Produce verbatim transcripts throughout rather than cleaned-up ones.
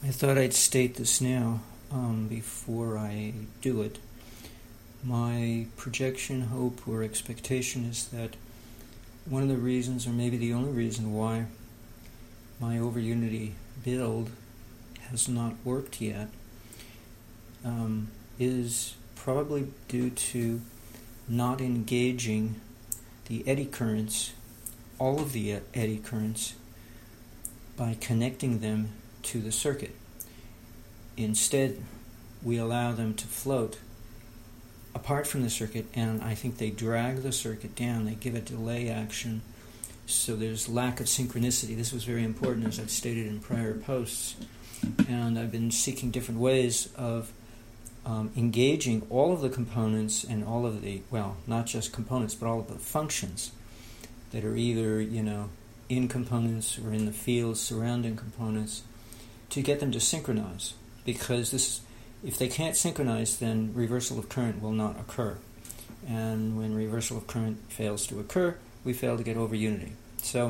I thought I'd state this now um, before I do it. My projection, hope, or expectation is that one of the reasons, or maybe the only reason why my over-unity build has not worked yet um, is probably due to not engaging the eddy currents, all of the eddy currents, by connecting them to the circuit. Instead, we allow them to float apart from the circuit, and I think they drag the circuit down. They give a delay action, so there's lack of synchronicity. This was very important, as I've stated in prior posts, and I've been seeking different ways of um, engaging all of the components and all of the, well, not just components, but all of the functions that are either, you know, in components or in the fields surrounding components, to get them to synchronize. Because this, if they can't synchronize, then reversal of current will not occur. And when reversal of current fails to occur, we fail to get over unity. So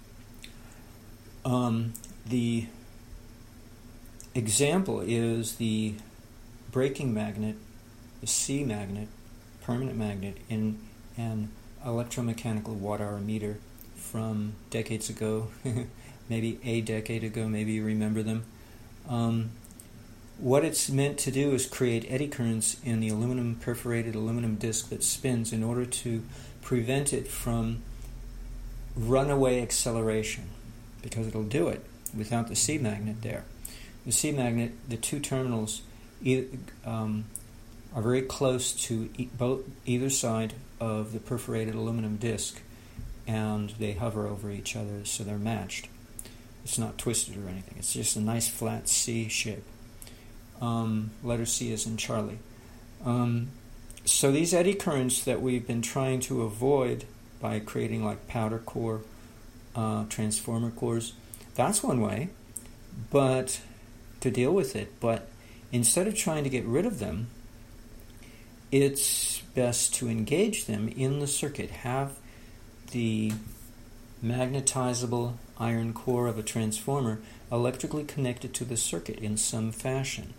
um, the example is the braking magnet, the C magnet, permanent magnet, in an electromechanical watt-hour meter from decades ago, maybe a decade ago, maybe you remember them. Um, what it's meant to do is create eddy currents in the aluminum, perforated aluminum disc that spins in order to prevent it from runaway acceleration, because it'll do it without the C magnet there. The C magnet, the two terminals e- um, are very close to e- both either side of the perforated aluminum disc, and they hover over each other, so they're matched. It's not twisted or anything. It's just a nice flat C shape. Um, letter C is in Charlie. Um, so these eddy currents that we've been trying to avoid by creating like powder core, uh, transformer cores, that's one way, but to deal with it. But instead of trying to get rid of them, it's best to engage them in the circuit. Have the magnetizable iron core of a transformer electrically connected to the circuit in some fashion.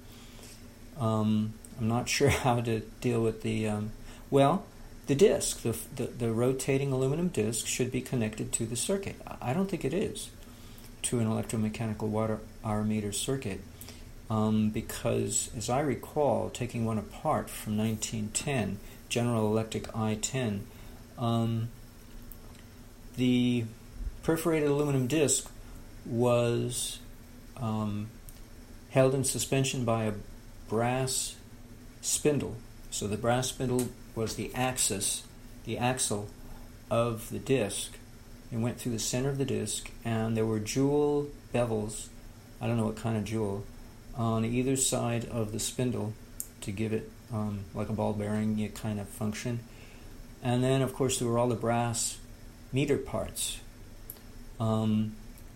Um, I'm not sure how to deal with the, um, well, the disc, the, the the rotating aluminum disc should be connected to the circuit. I don't think it is, to an electromechanical watt-hour meter circuit, um, because, as I recall, taking one apart from nineteen ten, General Electric I ten, um, the perforated aluminum disc was um, held in suspension by a brass spindle. So the brass spindle was the axis, the axle of the disc. It went through the center of the disc, and there were jewel bevels, I don't know what kind of jewel, on either side of the spindle to give it um, like a ball bearing kind of function. And then, of course, there were all the brass meter parts. Um,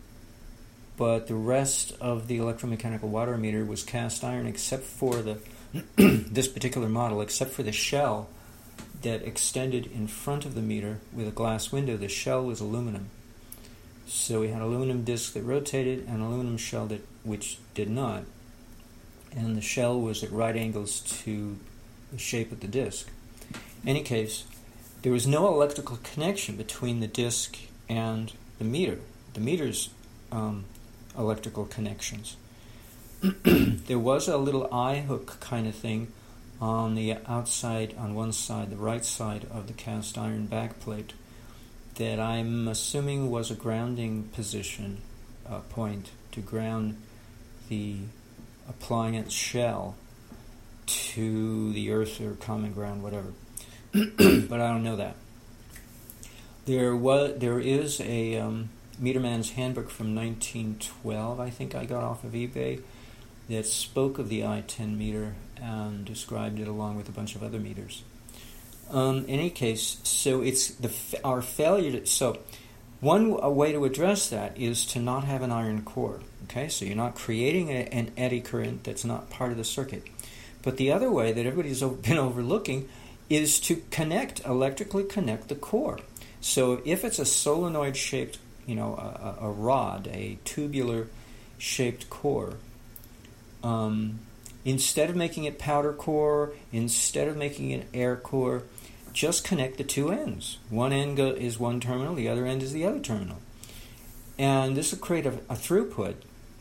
but the rest of the electromechanical watt-hour meter was cast iron, except for the this particular model, except for the shell that extended in front of the meter with a glass window. The shell was aluminum. So we had an aluminum disc that rotated and an aluminum shell that which did not. And the shell was at right angles to the shape of the disc. In any case, there was no electrical connection between the disc and the meter. The meter's um, electrical connections. There was a little eye hook kind of thing on the outside, on one side, the right side of the cast iron backplate, that I'm assuming was a grounding position uh, point to ground the appliance shell to the earth or common ground, whatever. But I don't know that. There was, there is a um, Meterman's Handbook from nineteen twelve, I think I got off of eBay, that spoke of the I ten meter and described it along with a bunch of other meters. Um, in any case, so it's the our failure to, so one a way to address that is to not have an iron core. Okay, so you're not creating a, an eddy current that's not part of the circuit. But the other way that everybody's been overlooking is to connect, electrically connect the core. So if it's a solenoid-shaped, you know, a, a rod, a tubular-shaped core, Um, instead of making it powder core, instead of making it air core, just connect the two ends. One end go- is one terminal, the other end is the other terminal. And this will create a, a throughput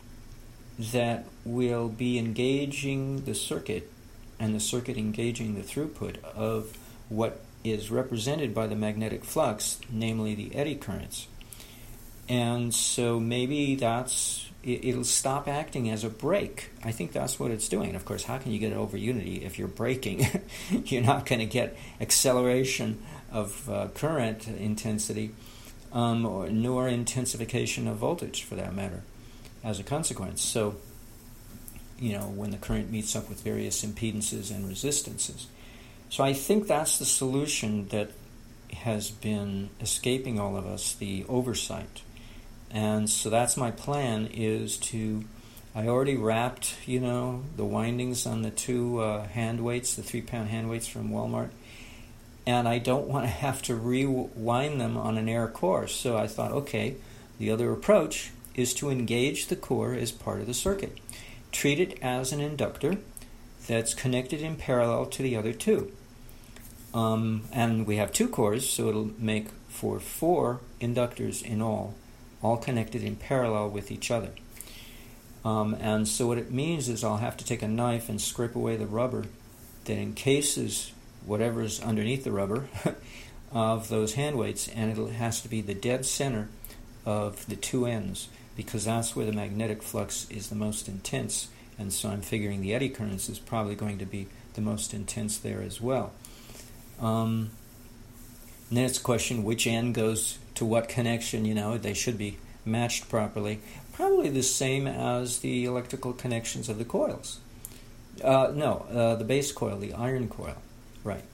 that will be engaging the circuit, and the circuit engaging the throughput of what is represented by the magnetic flux, namely the eddy currents. And so maybe that's, it, it'll stop acting as a brake. I think that's what it's doing. And of course, how can you get over unity if you're braking? You're not going to get acceleration of uh, current intensity, um, or, nor intensification of voltage, for that matter, as a consequence. So, you know, when the current meets up with various impedances and resistances. So I think that's the solution that has been escaping all of us, the oversight. And so that's my plan, is to, I already wrapped, you know, the windings on the two uh, hand weights, the three-pound hand weights from Walmart, and I don't want to have to rewind them on an air core. So I thought, okay, the other approach is to engage the core as part of the circuit. Treat it as an inductor that's connected in parallel to the other two. Um, and we have two cores, so it'll make for four inductors in all, all connected in parallel with each other. Um, and so what it means is I'll have to take a knife and scrape away the rubber that encases whatever's underneath the rubber of those hand weights, and it has to be the dead center of the two ends, because that's where the magnetic flux is the most intense, and so I'm figuring the eddy currents is probably going to be the most intense there as well. Um, and then it's a question which end goes to what connection. You know, they should be matched properly. Probably the same as the electrical connections of the coils. Uh, no, uh, the base coil, the iron coil. Right.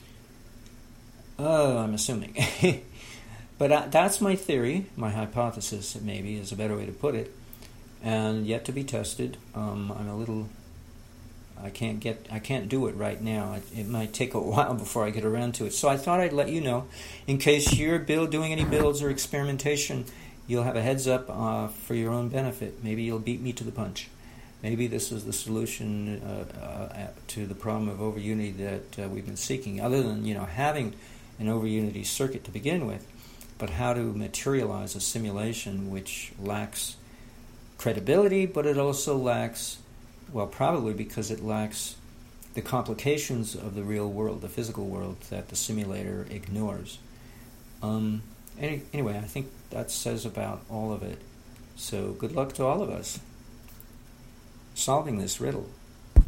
Uh, I'm assuming. But uh, that's my theory, my hypothesis, maybe, is a better way to put it, and yet to be tested. Um, I'm a little... I can't get. I can't do it right now. It, it might take a while before I get around to it. So I thought I'd let you know, in case you're build, doing any builds or experimentation, you'll have a heads up uh, for your own benefit. Maybe you'll beat me to the punch. Maybe this is the solution uh, uh, to the problem of over-unity that uh, we've been seeking. Other than, you know, having an over-unity circuit to begin with, but how to materialize a simulation which lacks credibility, but it also lacks. Well, probably because it lacks the complications of the real world, the physical world, that the simulator ignores. Um, any, anyway, I think that says about all of it. So good luck to all of us solving this riddle.